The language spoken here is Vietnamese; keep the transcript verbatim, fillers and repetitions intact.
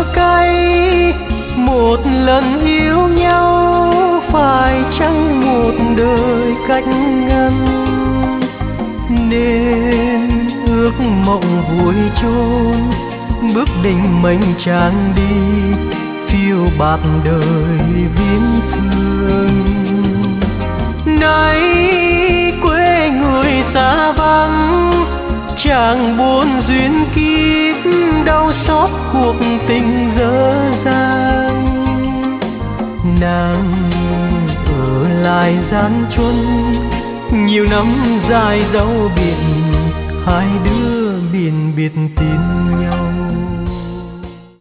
chua cay, một lần yêu nhau phải chăng một đời cách ngăn, nên ước mộng vui chôn bước định mệnh tràn đi, phiêu bạt đời viễn phương. Nay quê người xa vắng, chàng buồn duyên kiếp, đau xót cuộc tình dở dang. Nàng ở lại gian truân, nhiều năm dài dấu biệt, hai đứa biển biệt tin nhau.